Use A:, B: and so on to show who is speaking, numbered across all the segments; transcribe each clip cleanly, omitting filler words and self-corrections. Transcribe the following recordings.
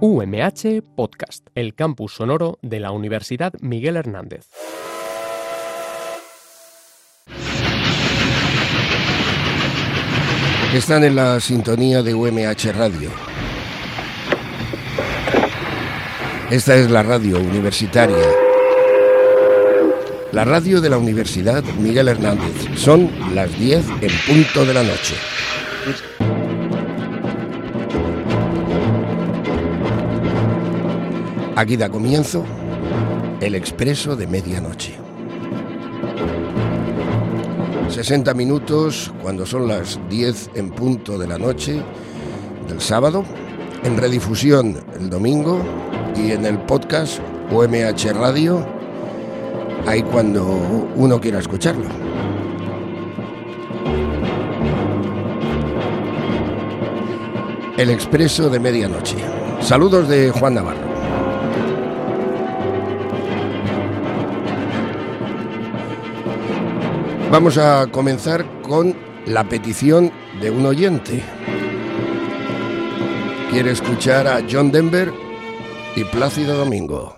A: UMH Podcast, el campus sonoro de la Universidad Miguel Hernández.
B: Están en la sintonía de UMH Radio. Esta es la radio universitaria. La radio de la Universidad Miguel Hernández. Son las 10 en punto de la noche. Aquí da comienzo el Expreso de Medianoche. 60 minutos cuando son las 10 en punto de la noche del sábado, en redifusión el domingo y en el podcast UMH Radio, ahí cuando uno quiera escucharlo. El Expreso de Medianoche. Saludos de Juan Navarro. Vamos a comenzar con la petición de un oyente. Quiere escuchar a John Denver y Plácido Domingo.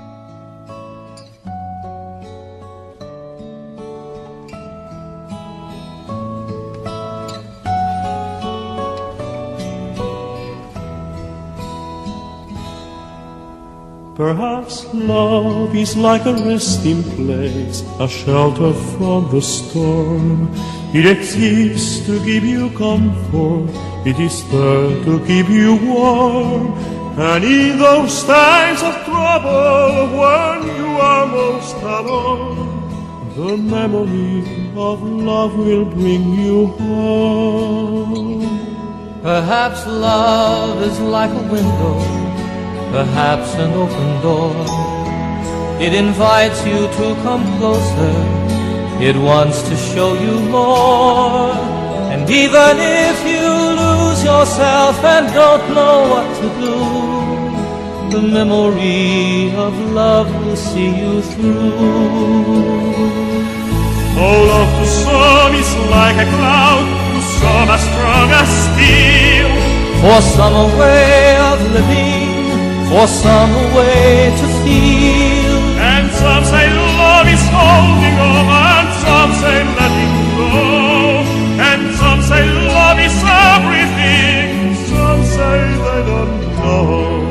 C: Perhaps love is like a resting place, a shelter from the storm. It exists to give you comfort, it is there to keep you warm. And in those times of trouble, when you are most alone, the memory of love will bring you home.
D: Perhaps love is like a window, perhaps an open door. It invites you to come closer, it wants to show you more. And even if you lose yourself and don't know what to do, the memory of love will see you through.
C: Oh, love to some is like a cloud, to some as strong as steel.
D: For some a way of living, for some a way to feel.
C: And some say love is holding on, and some say letting go. And some say love is everything, some say they don't know.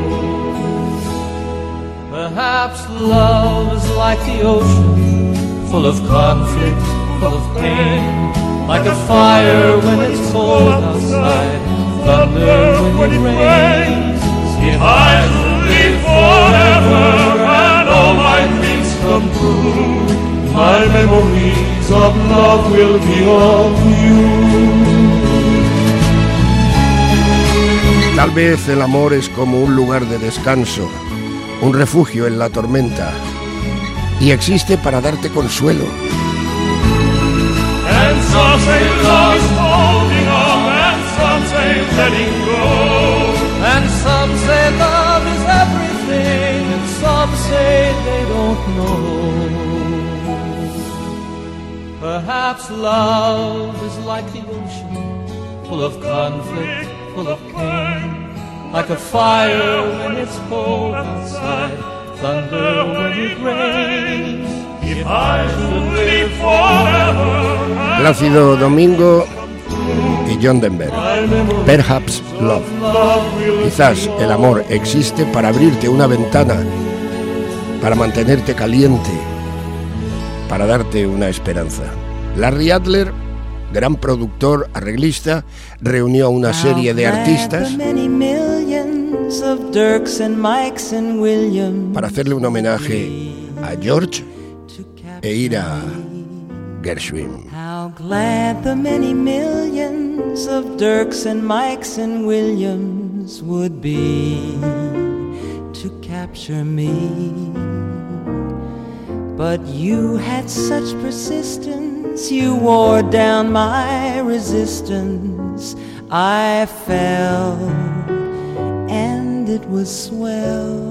D: Perhaps love is like the ocean, full of conflict, full of pain. Like a fire when it's cold outside, thunder when it rains.
C: If I live forever and all my dreams come true, my memories of love will be of you.
B: Tal vez el amor es como un lugar de descanso, un refugio en la tormenta, y existe para darte consuelo.
C: And some say love is holding on, and some say letting go.
D: And some say love is everything, and some say they don't know. Perhaps love is like the ocean, full of conflict, full of pain. Like a fire when it's cold outside, thunder when it rains.
C: If I should live forever,
B: Plácido Domingo y John Denver. Perhaps love. Quizás el amor existe para abrirte una ventana, para mantenerte caliente, para darte una esperanza. Larry Adler, gran productor, arreglista, reunió a una serie de artistas para hacerle un homenaje a George e ir a Gershwin.
E: How glad the many millions of Dirks and Mikes and Williams would be to capture me. But you had such persistence, you wore down my resistance. I fell, and it was swell.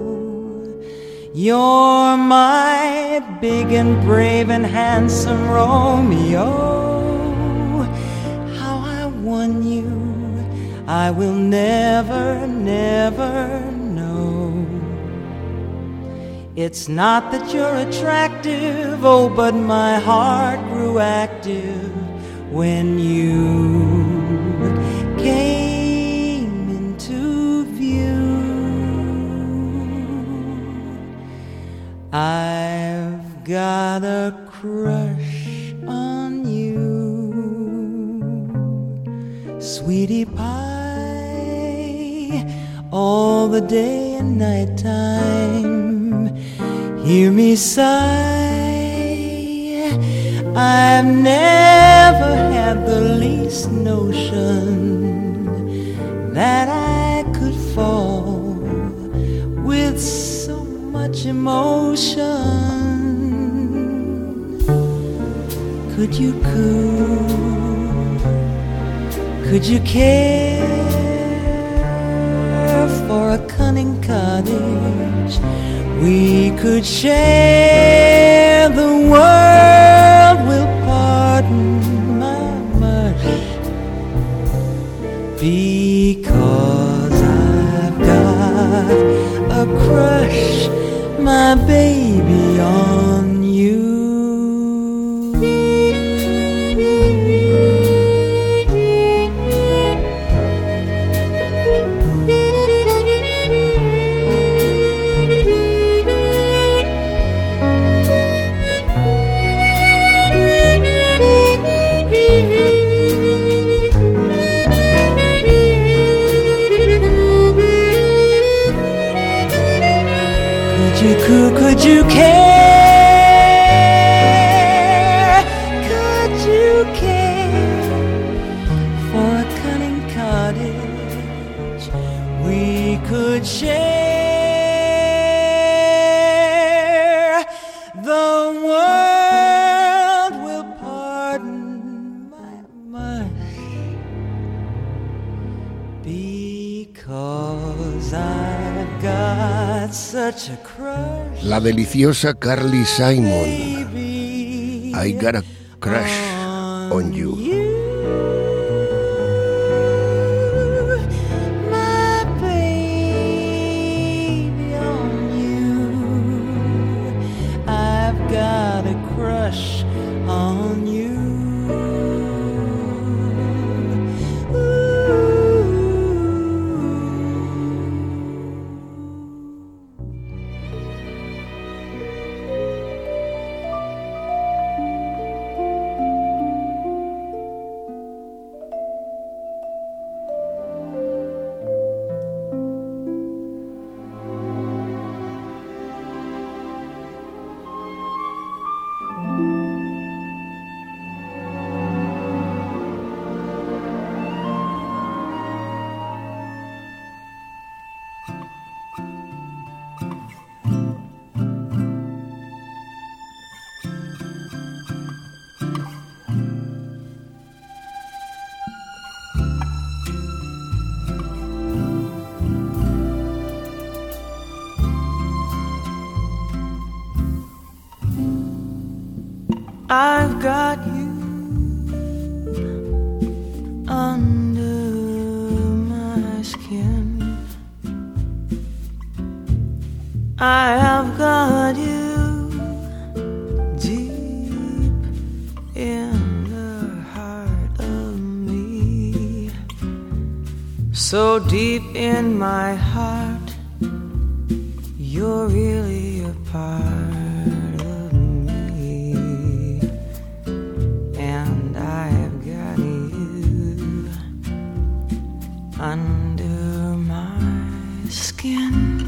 E: You're my big and brave and handsome Romeo. How I won you, I will never, never know. It's not that you're attractive, oh, but my heart grew active when you came into view. I've got a crush on you, sweetie pie, all the day and night time. Hear me sigh, I've never had the least notion that I could fall with so much emotion. Could you could you care for a cunning cottage we could share? The world will pardon my mush, because I've got a crush, my baby, on you. Could you care? Could you care for a cunning cottage we could share? The world will pardon my mush, because I've got such a crush.
B: La deliciosa Carly Simon, I got a crush on you.
E: My baby, on you. I've got a crush on you. I've got you under my skin. I have got you deep in the heart of me. So deep in my heart, you're really a part. Under my skin,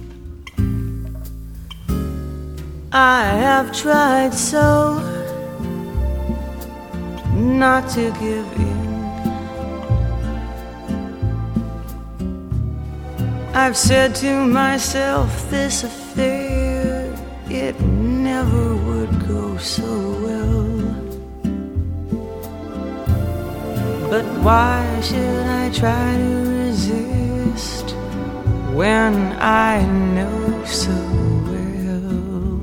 E: I have tried so not to give in. I've said to myself, this affair, it never would go so well. But why should I try to resist when I know so well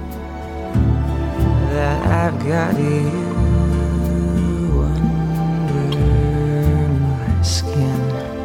E: that I've got you under my skin?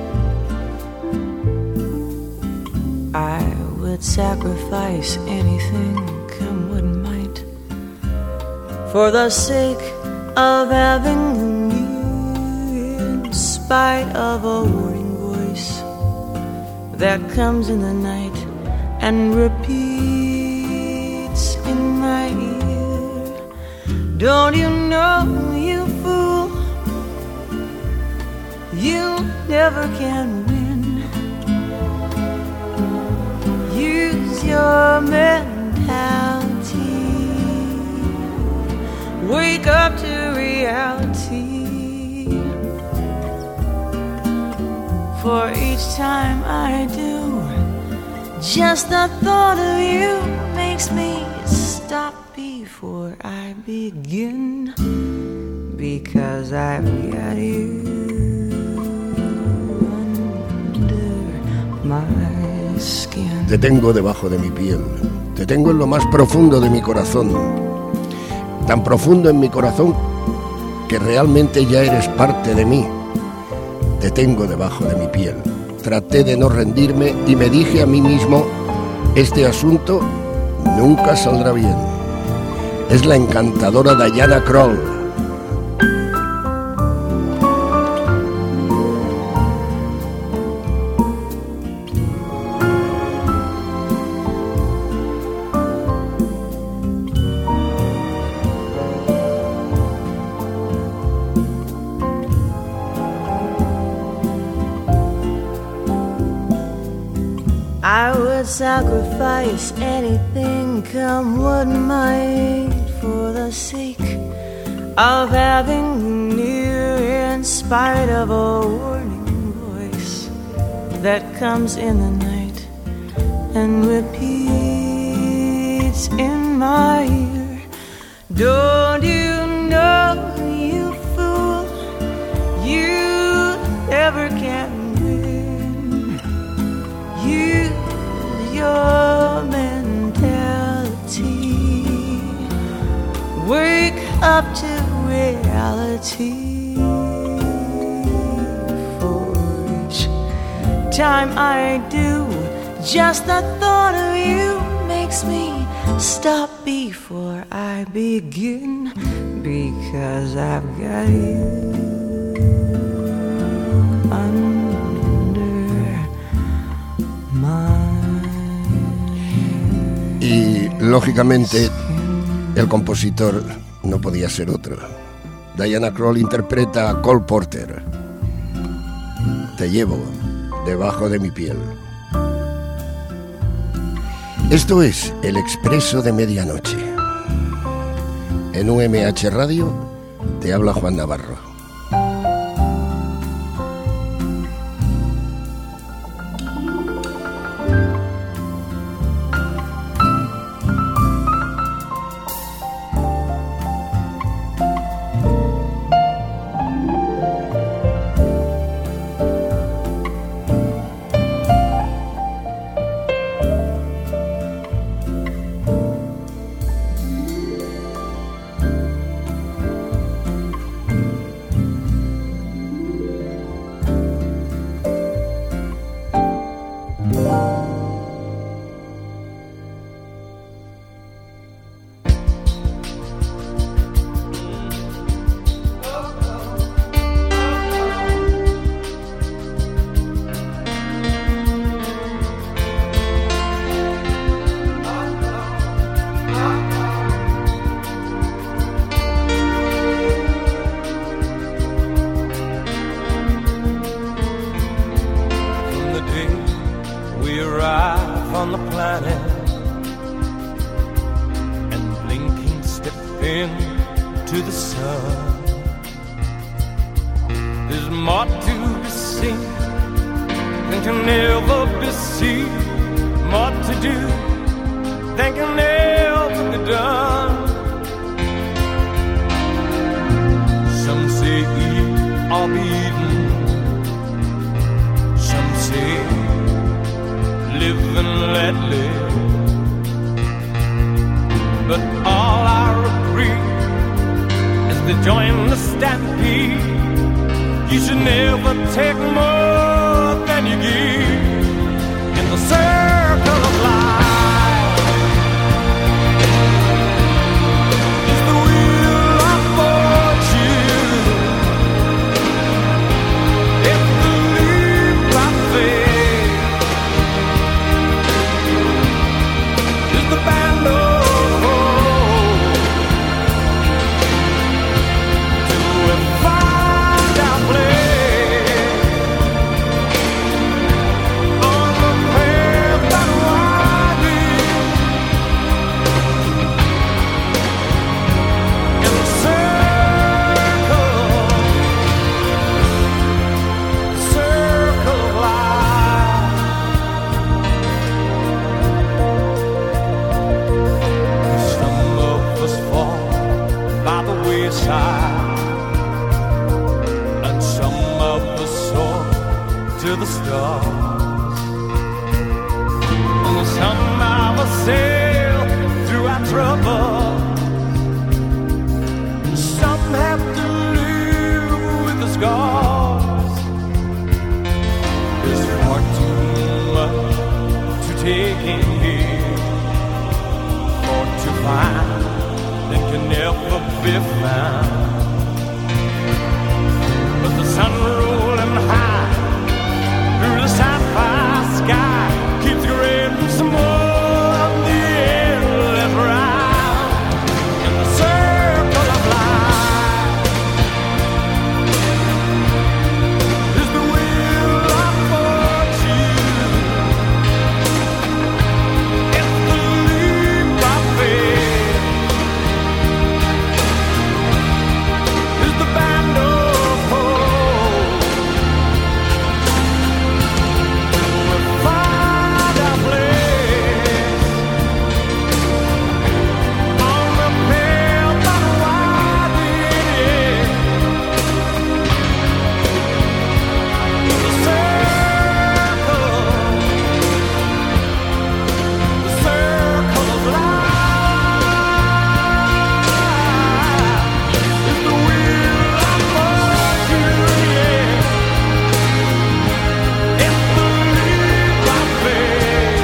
E: sacrifice anything, come what might, for the sake of having you, in spite of a warning voice that comes in the night and repeats in my ear. Don't you know, you fool, you never can win. Use your mentality, wake up to reality. For each time I do, just the thought of you makes me stop before I begin, because I've got you under my skin.
B: Te tengo debajo de mi piel, te tengo en lo más profundo de mi corazón, tan profundo en mi corazón que realmente ya eres parte de mí. Te tengo debajo de mi piel. Traté de no rendirme y me dije a mí mismo, este asunto nunca saldrá bien. Es la encantadora Diana Krall.
E: I would sacrifice anything, come what might, for the sake of having you near, in spite of a warning voice that comes in the night and repeats in my ear. Don't you know, you fool, you never can win. Use your mentality, wake up to reality. For each time I do, just the thought of you makes me stop before I begin, because I've got you under my.
B: Y lógicamente el compositor no podía ser otro. Diana Krall interpreta a Cole Porter. Te llevo debajo de mi piel. Esto es El Expreso de Medianoche. En UMH Radio te habla Juan Navarro.
F: Circle of life.
D: to the stars. And somehow we'll sail through our trouble. Some have to live with the scars. There's far too much to take in here, or to find that can never be found. But the sun rolling high through the sapphire sky keeps grading some more of the endless ride. In the circle of life is the wheel of fortune. It's the leap of faith, is the band of hope. We'll find our place on the path that winds. The circle of life is the wheel of fortune. It's the leap of faith,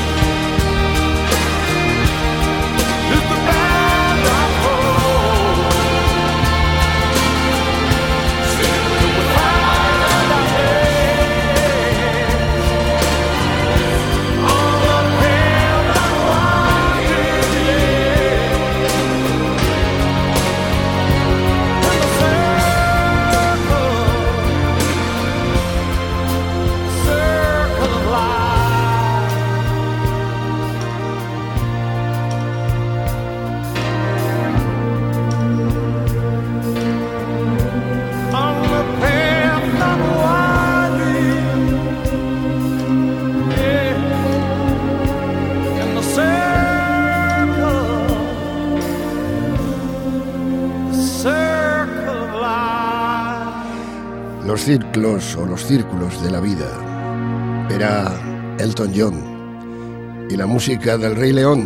D: is the band of hope. We'll find our place on the path that circle of life. On the path that winding, yeah, in the circle of life.
B: Los ciclos o los círculos de la vida. Era Elton John y la música del Rey León.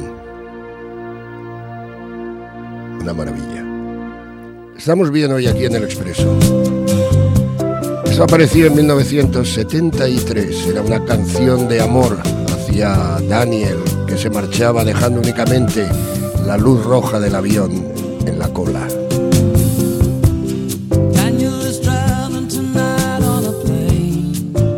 B: Una maravilla. Estamos bien hoy aquí en El Expreso. Esto apareció en 1973. Era una canción de amor hacia Daniel, que se marchaba dejando únicamente la luz roja del avión en la cola.
F: Daniel is traveling tonight on a plane.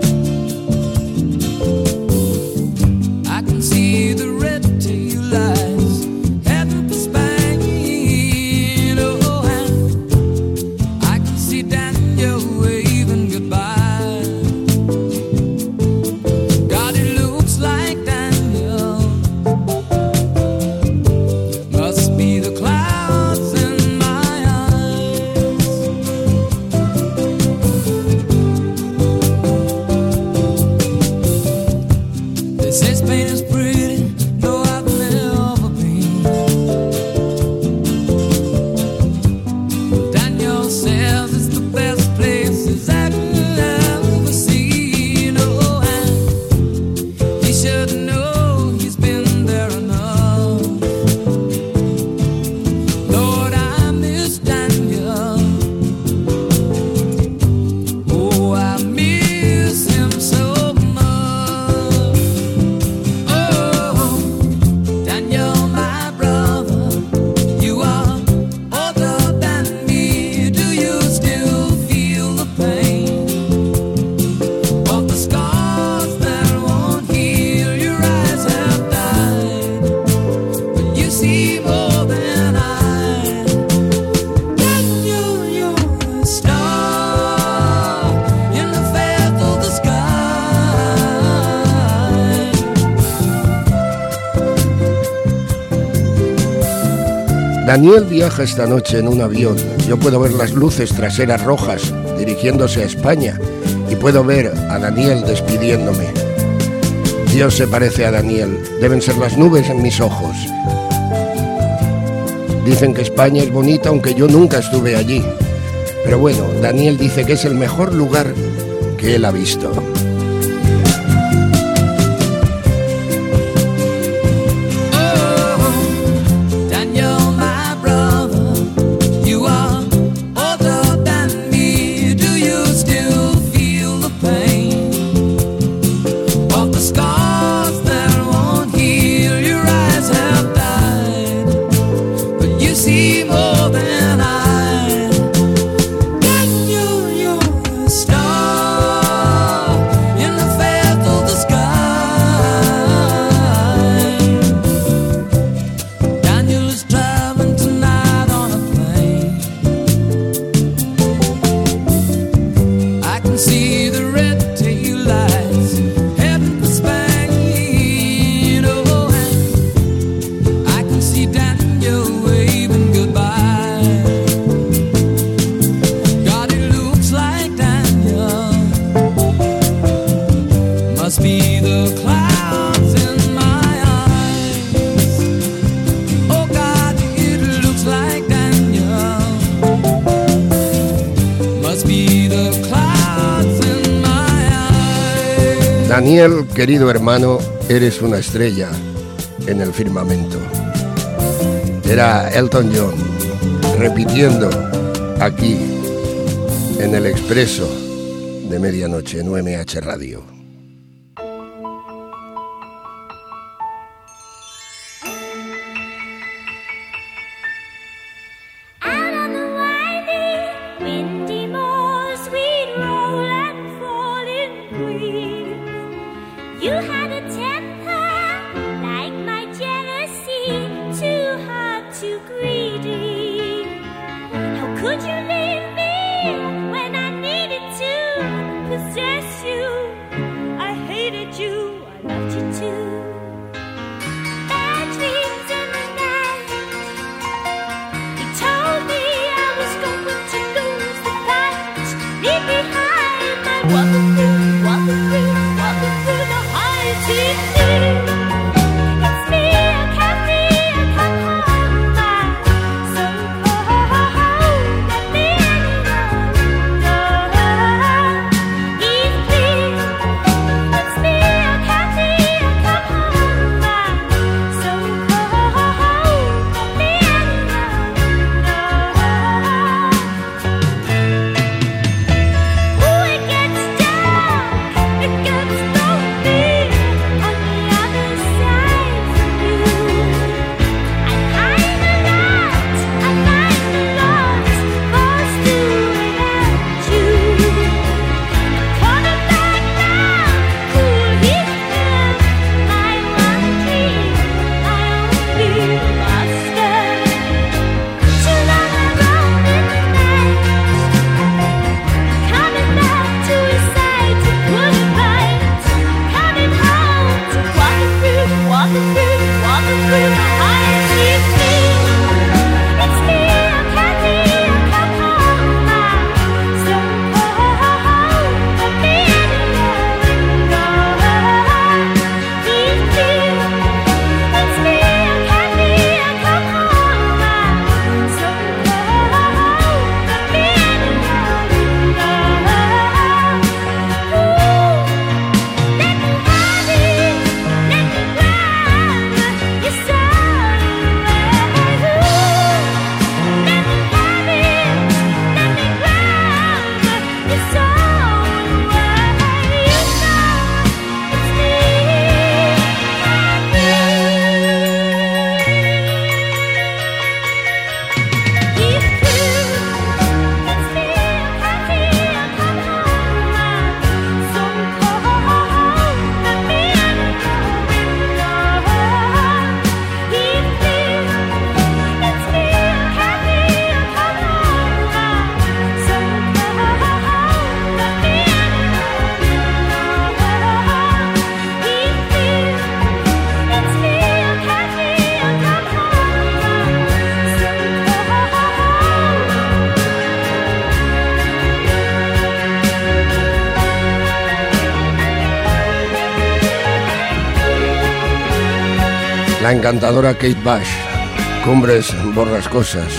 F: I can see the red tail lights heading for Spain. Oh, and I can see Daniel waving goodbye. God, it looks like Daniel must be the clouds in my eyes. They say Spain is pretty, though I've never been. Daniel says it's the best places I've ever seen. Oh, and he should know he's been there enough. Lord, I miss Daniel. Oh, I miss him so much. Oh, Daniel, my brother, you are older than me. Do you still feel the pain of the scars that won't heal? Your eyes have died, but you see more than I. Daniel, you're a star in the faith of the sky.
B: Daniel viaja esta noche en un avión. Yo puedo ver las luces traseras rojas dirigiéndose a España y puedo ver a Daniel despidiéndome. Dios se parece a Daniel. Deben ser las nubes en mis ojos. Dicen que España es bonita, aunque yo nunca estuve allí. Pero bueno, Daniel dice que es el mejor lugar que que él ha visto. Daniel, querido hermano, eres una estrella en el firmamento. Era Elton John repitiendo aquí en el Expreso de Medianoche en UMH Radio. La encantadora Kate Bush, Cumbres Borrascosas.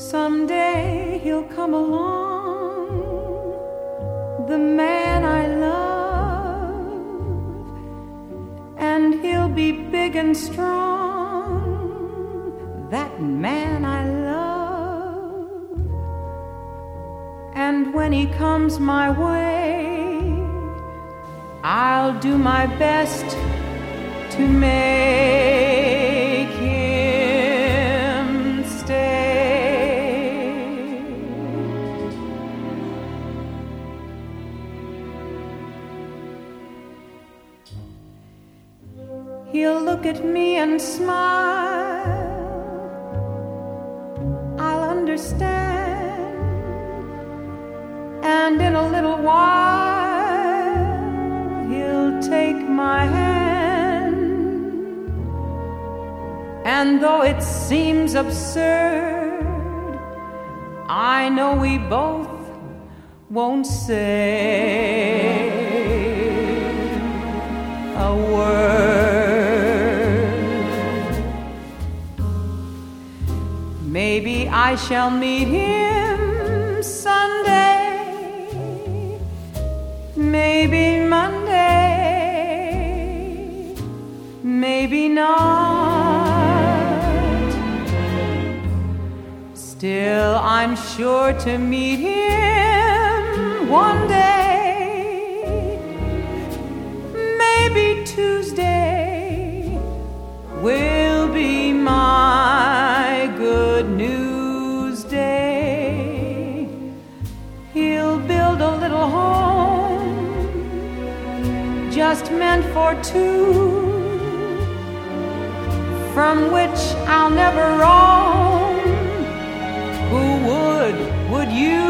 E: Someday he'll come along, the man I love, and he'll be big and strong, that man I love. And when he comes my way, I'll do my best to make him stay. He'll look at me and smile, I'll understand, and in a little while he'll take my hand. And though it seems absurd, I know we both won't say a word. Maybe I shall meet him Sunday, maybe Monday, maybe not. Still, I'm sure to meet him one day. Maybe Tuesday will be my good news day. He'll build a little home just meant for two, from which I'll never roam. Who would you?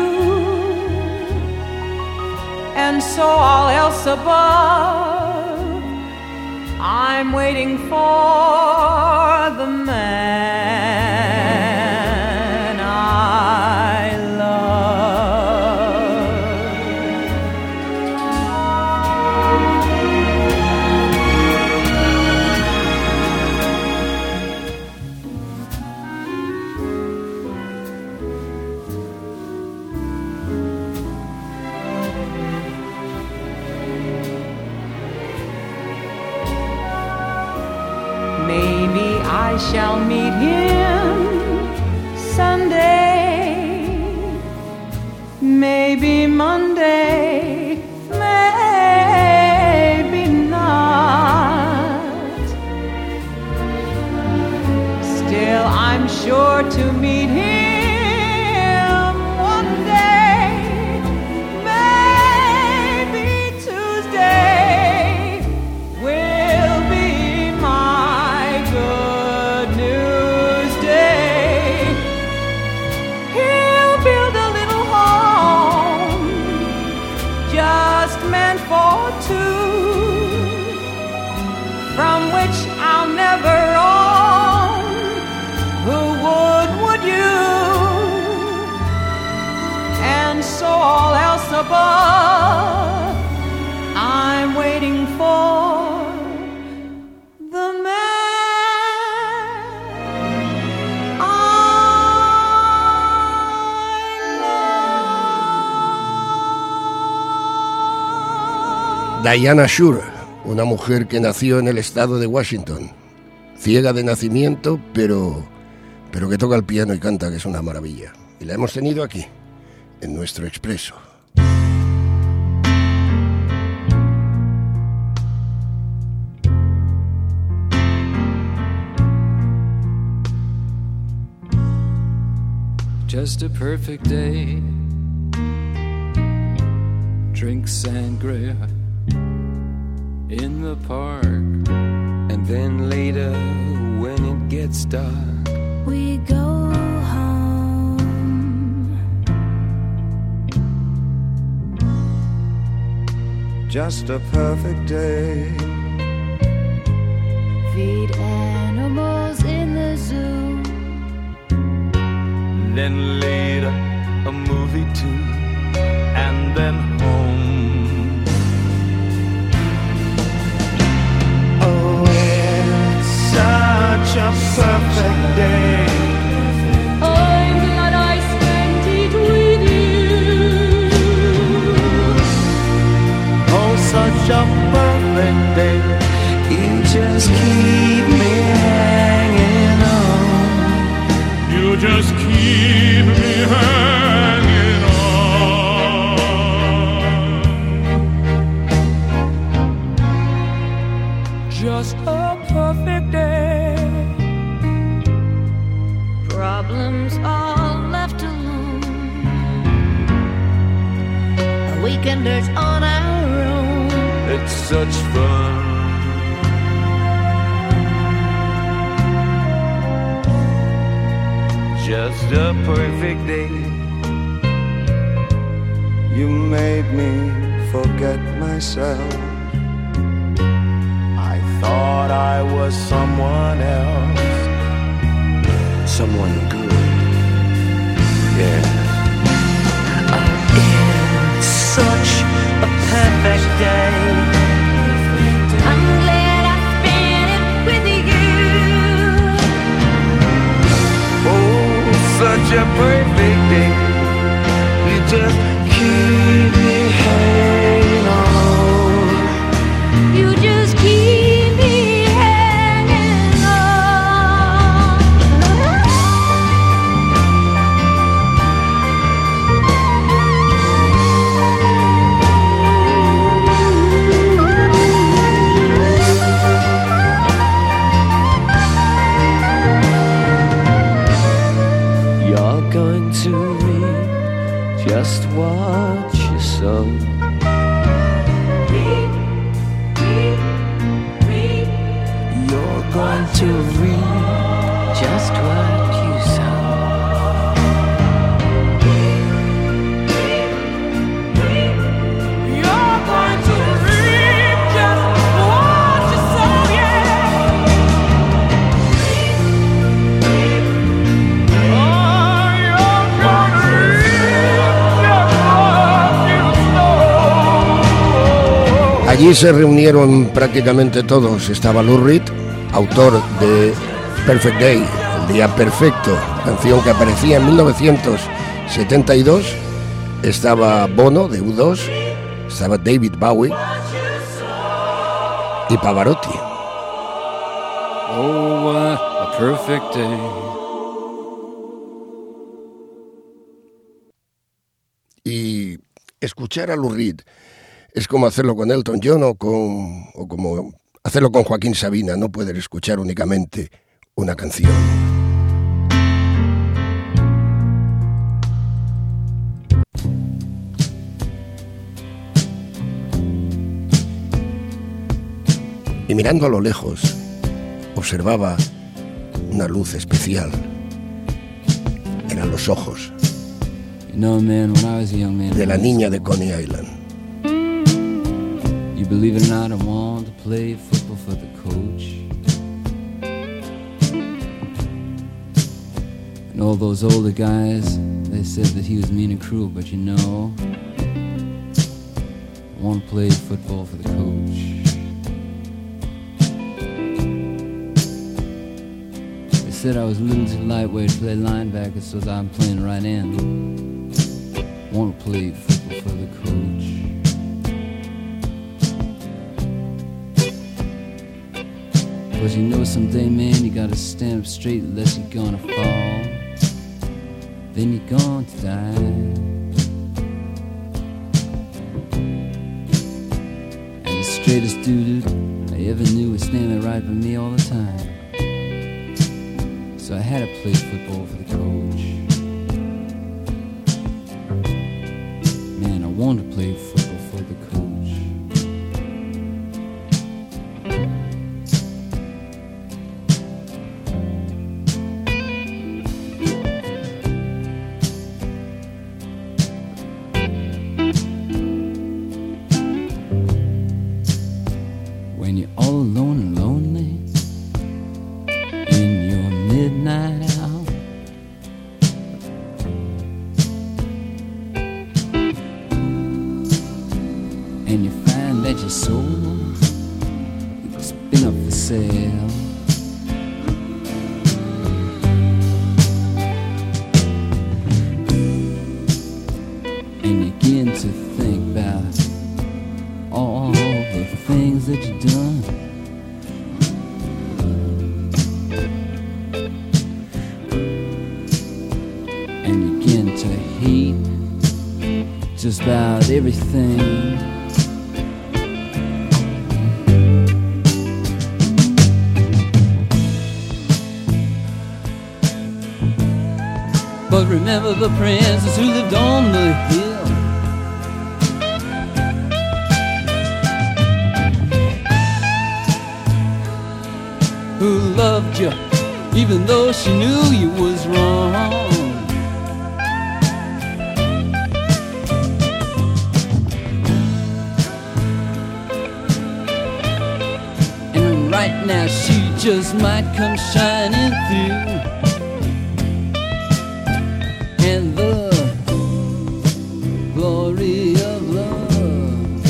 E: And so all else above, I'm waiting for the man I I shall meet him Sunday, maybe Monday, maybe not. Still, I'm sure to meet him one day, maybe Tuesday will be my good news day. He'll build a little home just meant for two, from which I'll never roam. Who would you? And so all else above, I'm waiting for the man I
B: love. Diana Shure, una mujer que nació en el estado de Washington, ciega de nacimiento, pero que toca el piano y canta, que es una maravilla. Y la hemos tenido aquí, en nuestro expreso.
G: Just a perfect day. Drink sangria in the park.
H: And then later, when it gets dark,
I: we go home.
H: Just a perfect day.
I: Feed animals in the zoo.
D: Then later, a movie too, and then home.
H: Oh, it's such a perfect day.
I: I'm glad I
E: birds on our own.
H: It's such fun. Just a perfect day.
J: You made me forget myself. I thought I was someone else.
B: Someone good.
J: Yeah.
E: It's such a perfect day. I'm glad I spent it with you.
H: Oh, such a perfect day. You just keep me hanging on.
E: You just keep me hanging on.
H: You're going to read just what you sow.
E: You're going to read just what you sow. You're going to read just what you sow, yeah. Oh, you're going to read just what you sow.
B: Allí se reunieron prácticamente todos. Estaba Lou Reed, autor de Perfect Day, el día perfecto, canción que aparecía en 1972. Estaba Bono de U2, estaba David Bowie y Pavarotti.
G: Oh, what a perfect day.
B: Y escuchar a Lou Reed es como hacerlo con Elton John o como hacerlo con Joaquín Sabina, no poder escuchar únicamente una canción. Y mirando a lo lejos, observaba una luz especial. Eran los ojos
G: You know, man, when I was a young man,
B: de la niña de Coney Island.
G: you believe it or not, I wanted to play football for the coach. And all those older guys, they said that he was mean and cruel, but you know, I want to play football for the coach. They said I was a little too lightweight to play linebacker, so I'm playing right end. Want to play football for the coach. Cause you know someday, man, you gotta stand up straight unless you're gonna fall. Then you're going to die. And the straightest dude I ever knew was standing right by me all the time. So I had to play football for the coach. Man, I wanted to play football for the coach. When you're all alone and lonely in your midnight hour, and you find that your soul has been up for sale, and you begin to think about all the things that you've done. And you begin to hate just about everything. But remember the princess who lived on the hill. you, even though she knew you was wrong. And right now she just might come shining through. And the glory of love,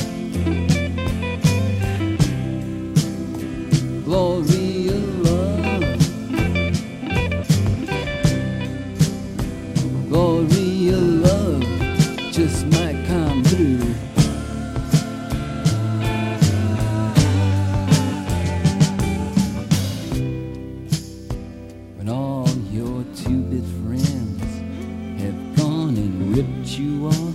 G: glory of love, glory of love just might come through. When all your two-bit friends have gone and ripped you off,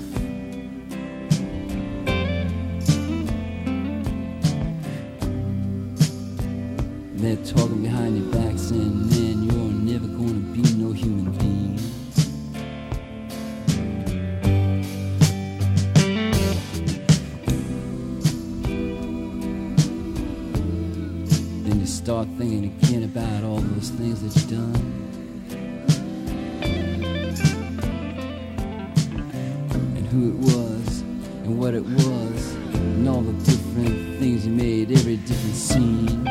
G: they're talking behind your back saying, man, you're never gonna be no human being. Then you start thinking again about all those things that you've done. And who it was, and what it was, and all the different things you made, every different scene.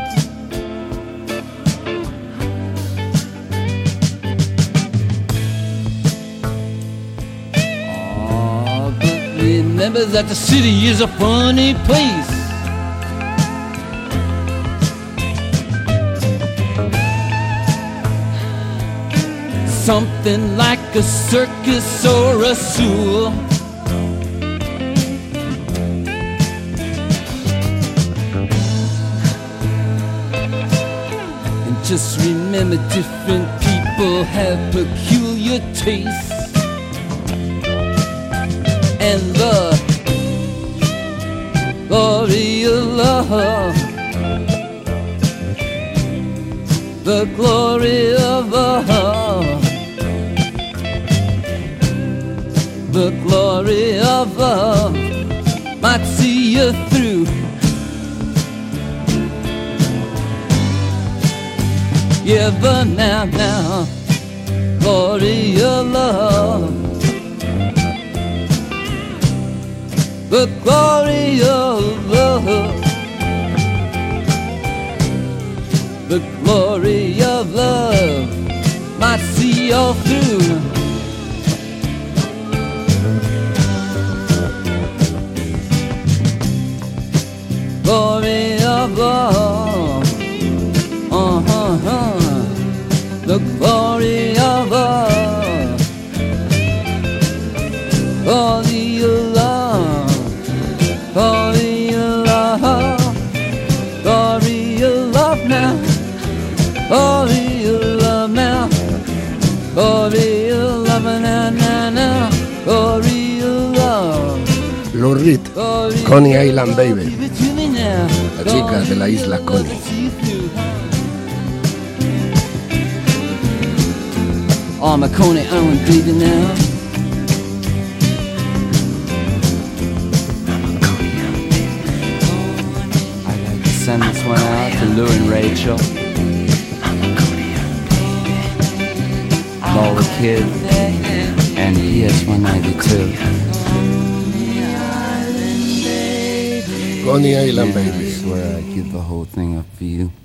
G: Remember that the city is a funny place. Something like a circus or a zoo. And just remember, different people have peculiar tastes. And the glory of love, the glory of love, the glory of love might see you through. Yeah, but now, glory of love, the glory of love, the glory of love might see all through. Glory of love, the glory of love, glory of love, glory of love, glory of love now, glory of love now, glory of love now, glory of love.
B: Lou Reed, Coney Island Baby, la chica de la isla Coney.
G: Oh, my Coney Island baby now. I'd like to send this one out to Lou and Rachel, all the kids, and PS192.
B: Coney Island Baby.
G: I swear I'd give the whole thing up for you.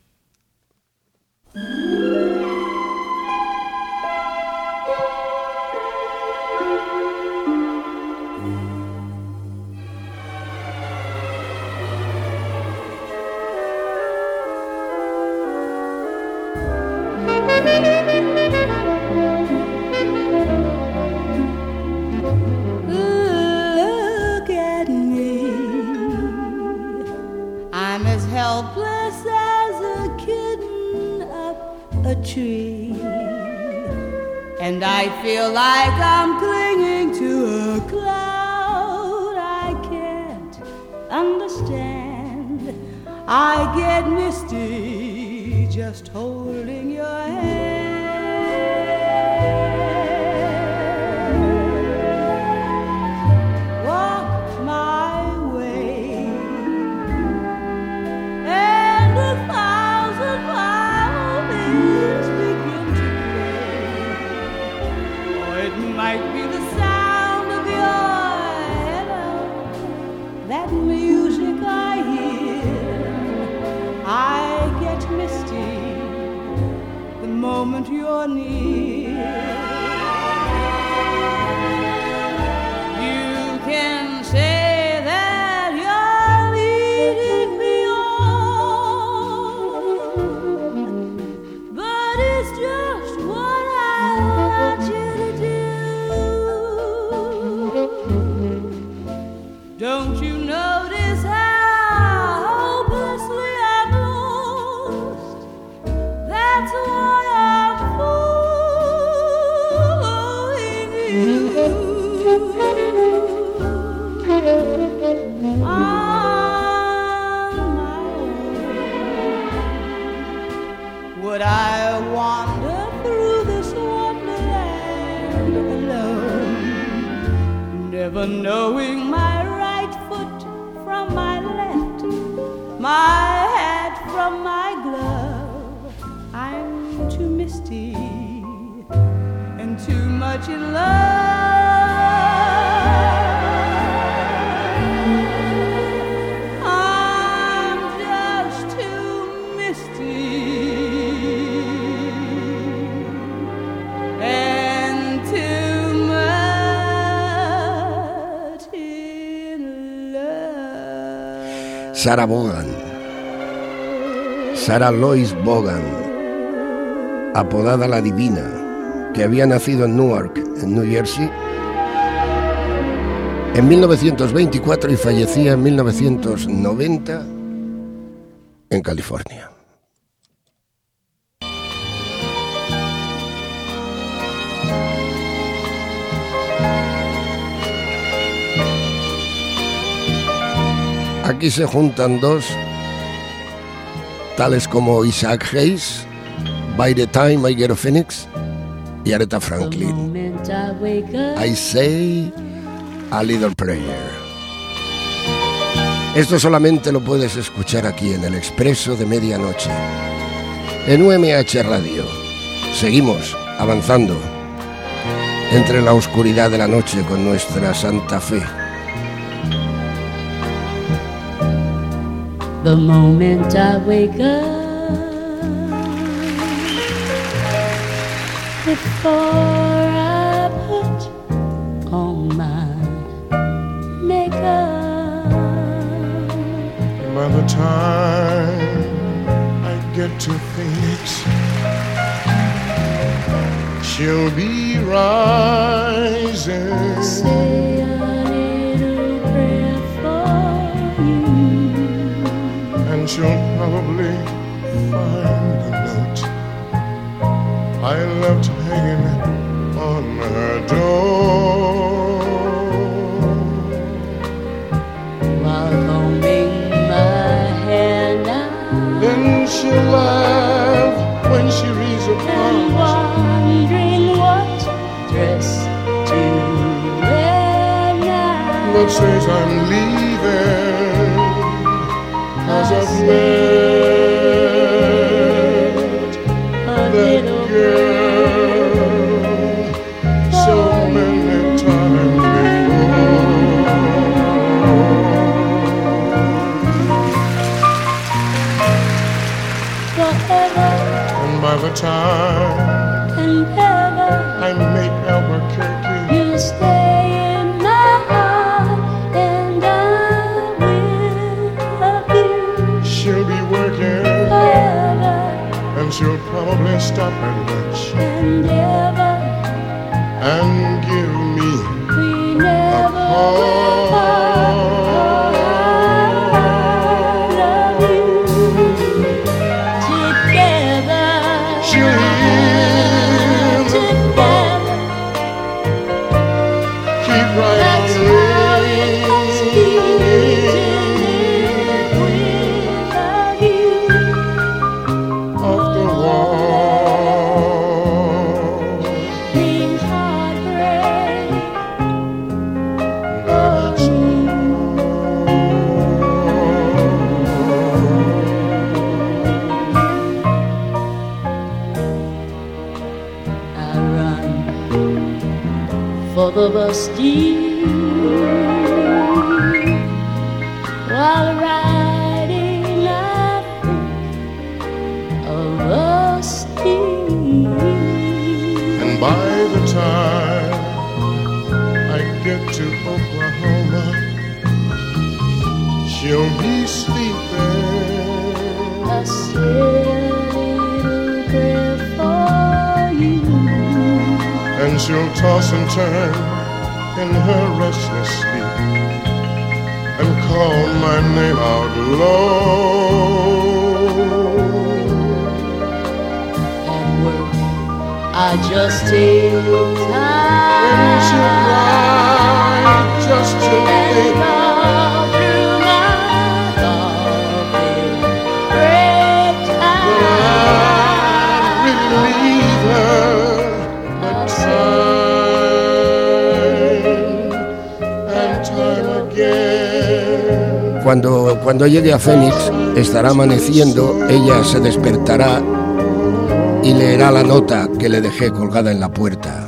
E: Look at me, I'm as helpless as a kitten up a tree, and I feel like I'm clinging to a cloud I can't understand. I get misty just holding your hand. Walk my way, and 1,000 miles that music I hear, I get misty the moment you're near. You can say that you're leading me on, but it's just what I want you to do. Don't you notice how hopelessly I'm lost? That's why I'm fooling you. On my own, would I wander through this wonderland alone, never knowing my right foot from my left, my hat from my glove? I'm too misty and too much in love. I'm just too misty and too much in love.
B: Sarah Vaughan, Sarah Lois Vaughan, apodada La Divina, que había nacido en Newark, en New Jersey, en 1924 y fallecía en 1990 en California. Aquí se juntan dos, tales como Isaac Hayes, By the Time I Get a Phoenix, y Aretha Franklin. I Say a Little Prayer. Esto solamente lo puedes escuchar aquí en el Expreso de Medianoche, en UMH Radio. Seguimos avanzando entre la oscuridad de la noche con nuestra Santa Fe.
K: The moment I wake up, before I put on my makeup,
J: by the time I get to Phoenix, she'll be rising.
K: Say a little prayer for you,
J: and she'll probably find a note I left hanging on her door.
K: while combing my hair now,
J: Then she'll laugh when she reads a
K: and
J: poem
K: wondering what dress to wear now.
J: that says I'm leaving, 'cause I've met
K: a
J: that
K: little
J: girl so many times
K: forever
J: before. And by the time
K: and ever,
J: I make Albuquerque,
K: you stay in my heart, and I will love you
J: she'll be working,
K: forever
J: and she'll probably stop at lunch
K: and ever.
J: and give me
K: We
J: a
K: never will
J: call.
K: part, for I love you together.
J: She'll hear the phone,
K: Together,
J: keep right
K: that's
J: on
K: how it must be to live without you.
J: off the wall.
K: Means heartbreak.
J: That's
K: I run for the Bastille,
B: Oklahoma. She'll be sleeping
K: I said a prayer for you,
B: and she'll toss and turn in her restless sleep and call my name out low.
K: at work I just take time
B: And she'll cry just to
K: and
B: think
K: all through my coffee break time.
B: I'd really leave her, but time and time again. Cuando llegue a Phoenix, estará amaneciendo, ella se despertará y leerá la nota que le dejé colgada en la puerta.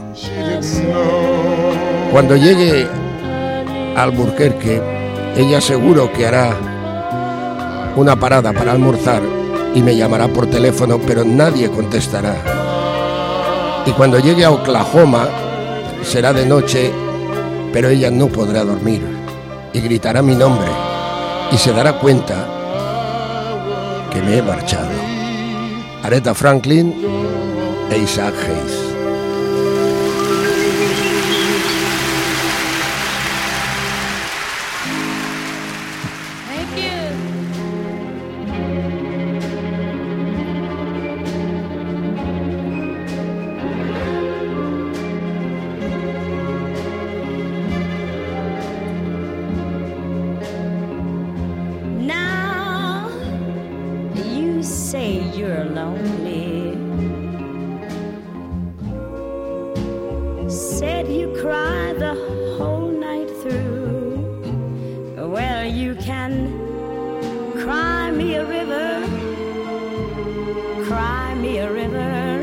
B: Cuando llegue a Albuquerque, ella seguro que hará una parada para almorzar y me llamará por teléfono, pero nadie contestará. Y cuando llegue a Oklahoma, será de noche, pero ella no podrá dormir y gritará mi nombre y se dará cuenta que me he marchado. Aretha Franklin e Isaac Hayes.
K: Thank you.
E: Now you say you're lonely. Said you cried the whole night through. Well, you can cry me a river, cry me a river,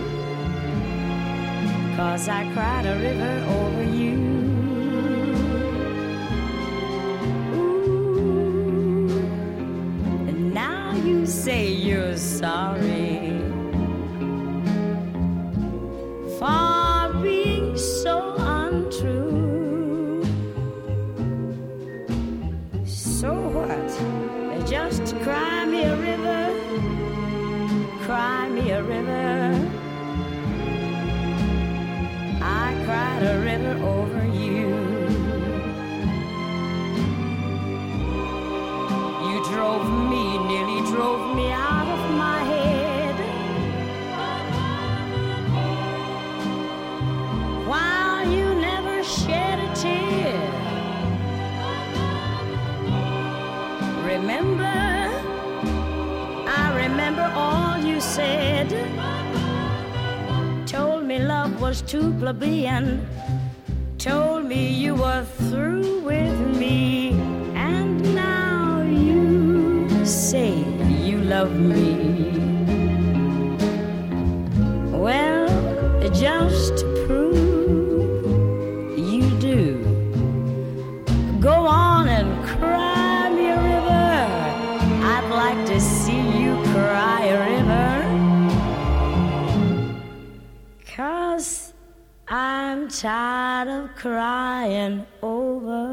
E: 'cause I cried a river over you. Ooh. And now you say you're sorry for being so untrue. So what? Just cry me a river, cry me a river. I cried a river over you. You drove me, nearly drove me out of my head, while you never shed a tear. Remember, I remember all you said. Told me love was too plebeian. Told me you were through with me. And now you say you love me. Well, just to prove you do, go on and cry me a river. I'd like to see you cry a river, 'cause I'm tired of crying over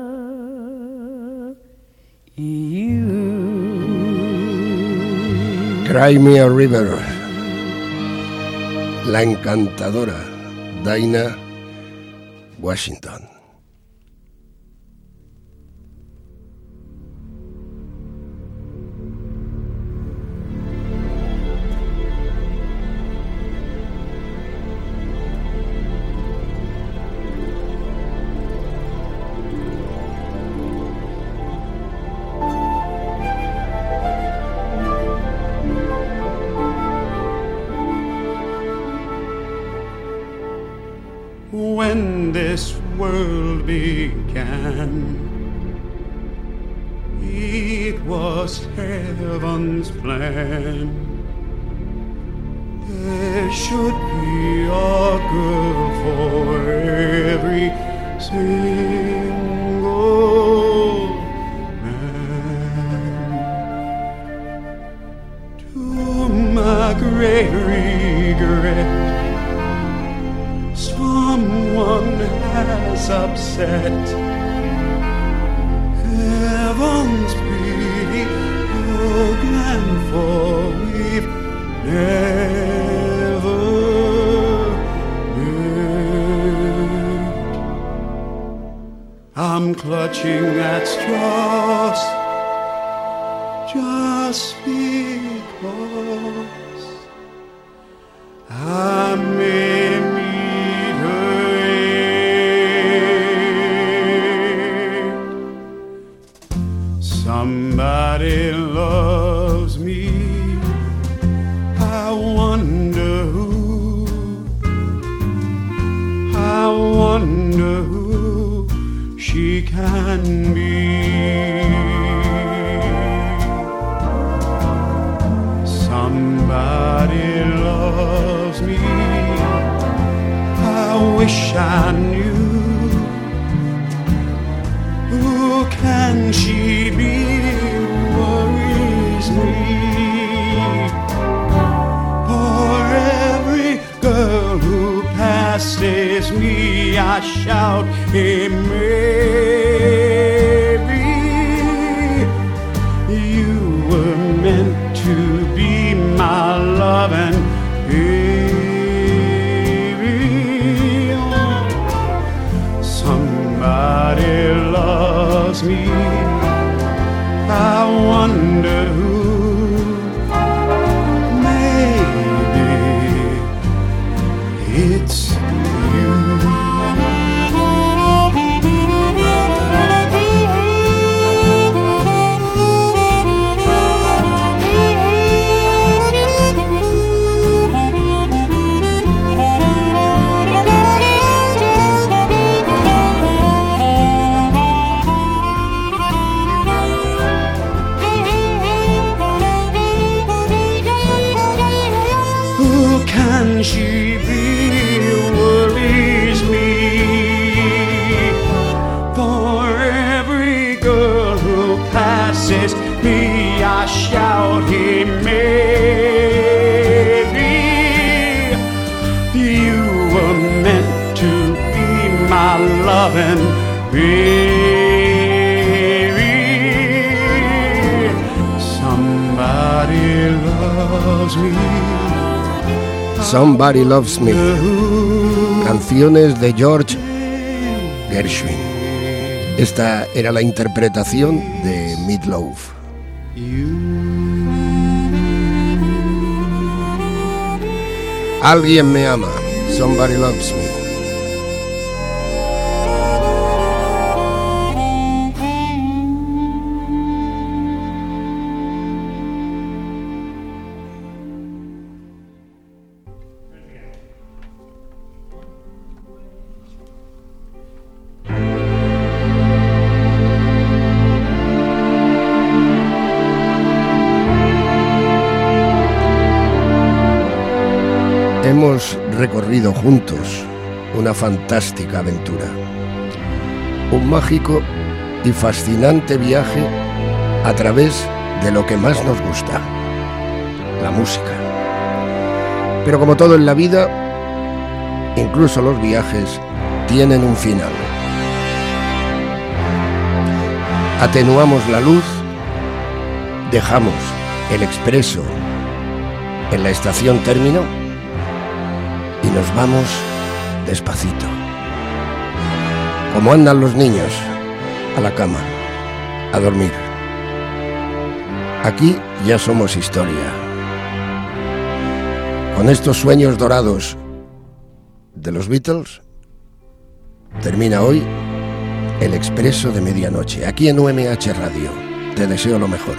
E: you.
B: Cry Me a River. La encantadora Dinah Washington.
C: When this world began, it was heaven's plan. There should be a girl for every single man. To my great regret, someone has upset clutching at straws just because I may meet her end. Somebody loves me, I wonder who, I wonder who she can be. Somebody loves me, I wish I knew. Who can she be? Worries me. For every girl who passes me, I shout, hey, maybe you were meant to be my loving baby. Somebody loves me, I wonder who. Maybe it's you. Can she be? Worries me. For every girl who passes me, I shout, hey, maybe you were meant to be my loving baby. Somebody loves me.
B: Somebody Loves Me, canciones de George Gershwin. Esta era la interpretación de Meat Loaf. Alguien me ama, Somebody Loves Me. Hemos recorrido juntos una fantástica aventura, un mágico y fascinante viaje a través de lo que más nos gusta, la música. Pero como todo en la vida, incluso los viajes tienen un final. Atenuamos la luz, dejamos el expreso en la estación término y nos vamos despacito, como andan los niños, a la cama, a dormir. Aquí ya somos historia. Con estos sueños dorados de los Beatles, termina hoy el Expreso de Medianoche, aquí en UMH Radio. Te deseo lo mejor.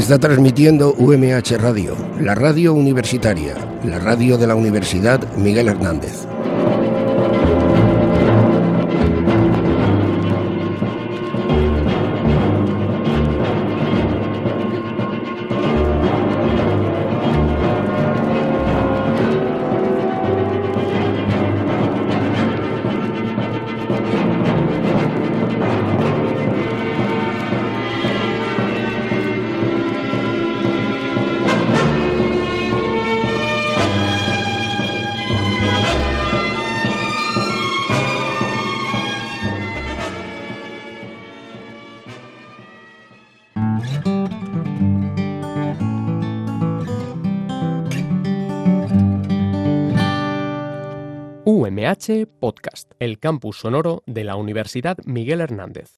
B: Está transmitiendo UMH Radio, la radio universitaria, la radio de la Universidad Miguel Hernández.
A: UMH Podcast, el campus sonoro de la Universidad Miguel Hernández.